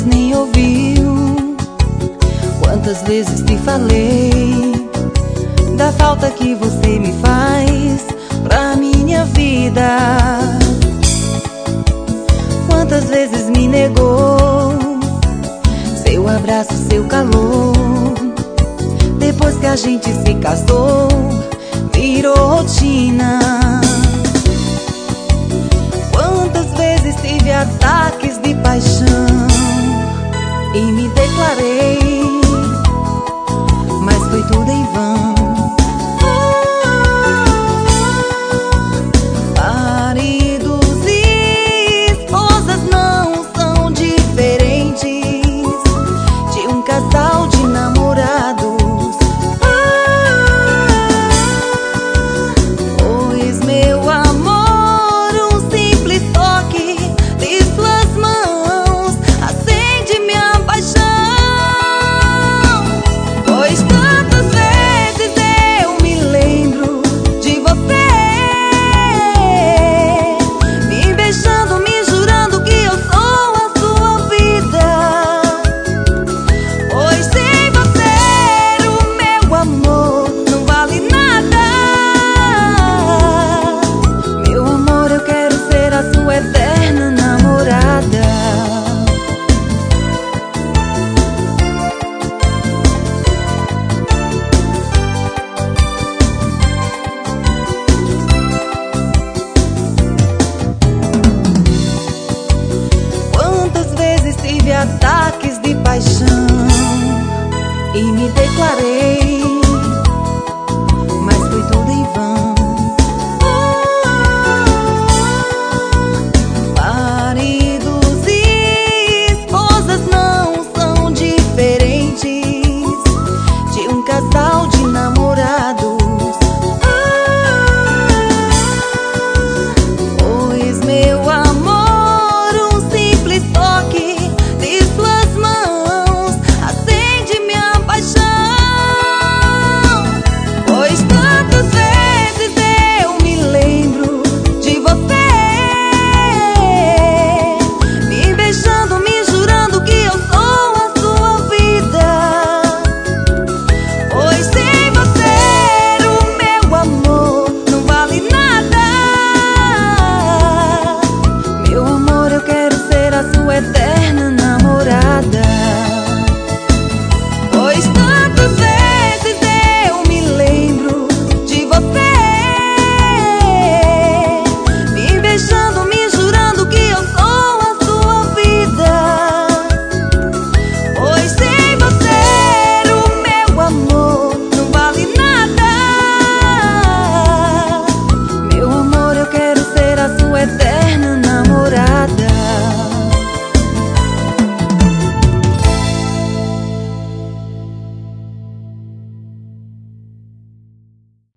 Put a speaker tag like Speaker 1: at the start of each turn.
Speaker 1: nem ouviu. Quantas vezes te falei da falta que você me faz pra minha vida. Quantas vezes me negou seu abraço, seu calor. Depois que a gente se casou, virou rotina. Quantas vezes tive ataques de paixão e me declarei, mas foi tudo em vão. Maridos e esposas não são diferentes de um casal de namorados. Pois meu amor, um simples toque de suas mãos acende minha paixão. Pois tantas vezes eu me lembro de você, me beijando, me jurando que eu sou a sua vida. Pois sem você o meu amor não vale nada. Meu amor, eu quero ser a sua eterna namorada. Quantas vezes tive ataques de paixão e me declarei,